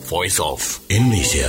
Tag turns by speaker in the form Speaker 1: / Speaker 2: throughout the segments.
Speaker 1: Voice of Indonesia。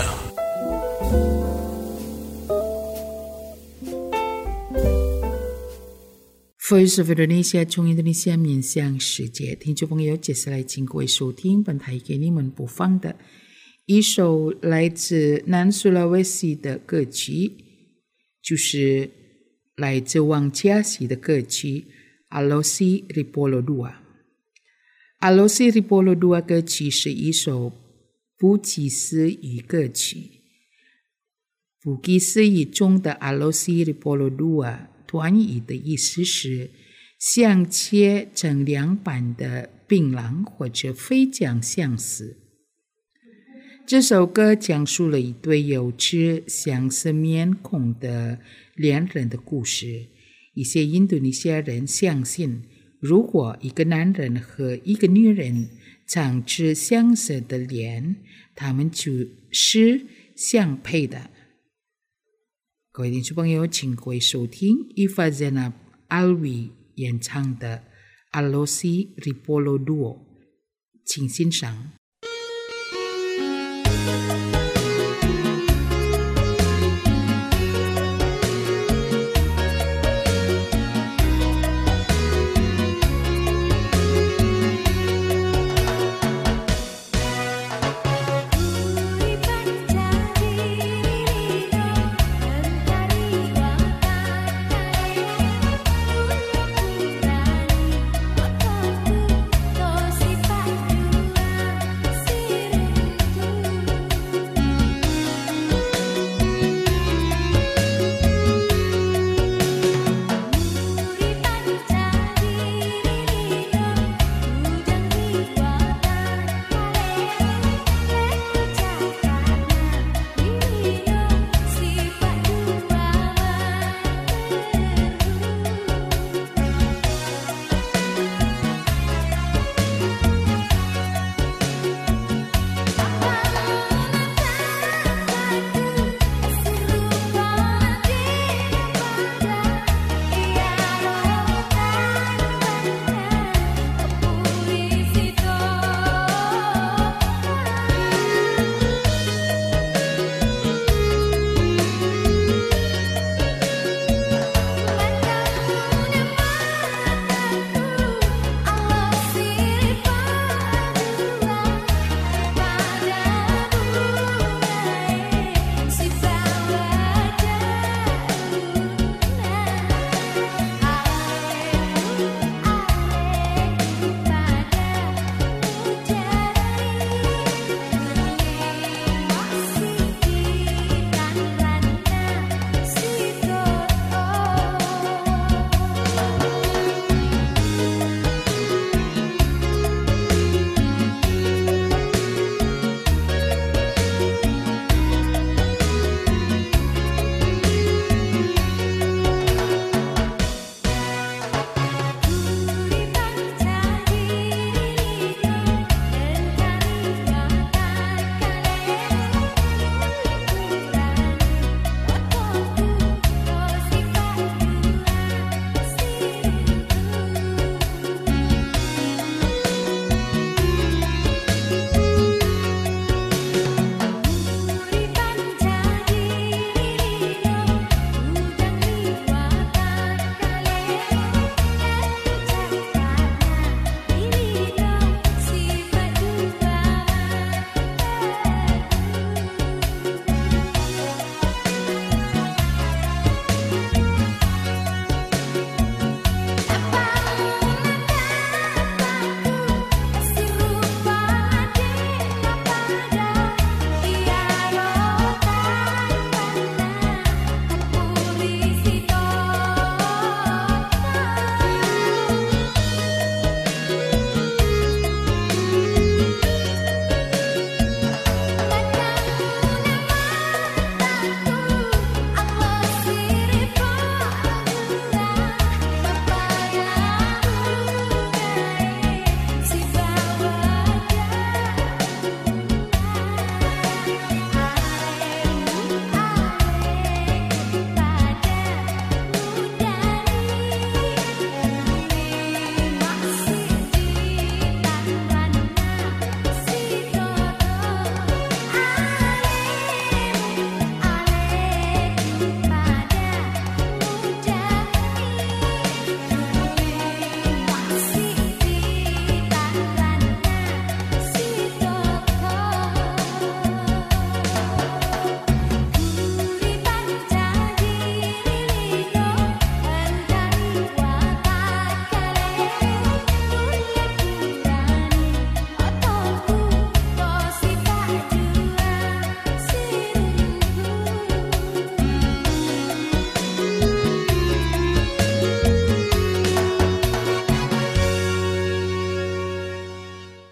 Speaker 2: Voice of Indonesia 从 Indonesia 面向世界，听众朋友，接下来请各位收听本台给你们播放的一首来自南苏拉威西的歌曲，就是来自王家喜的歌曲 Alosi Ripolo Dua。Alosi Ripolo Dua 歌曲是一首布基斯语歌曲。布基斯语中的 Alosi Ripolo Dua短语的意思是像切成两半的槟榔或者非常相似。这首歌讲述了一对有着相似面孔的恋人的故事。一些印度尼西亚人相信，如果一个男人和一个女人长着相似的脸，他们就是相配的。各位听众朋友，请各位收听Iva Zainab Alwi 演唱的 Alosi Ripolo Dua， 请欣赏。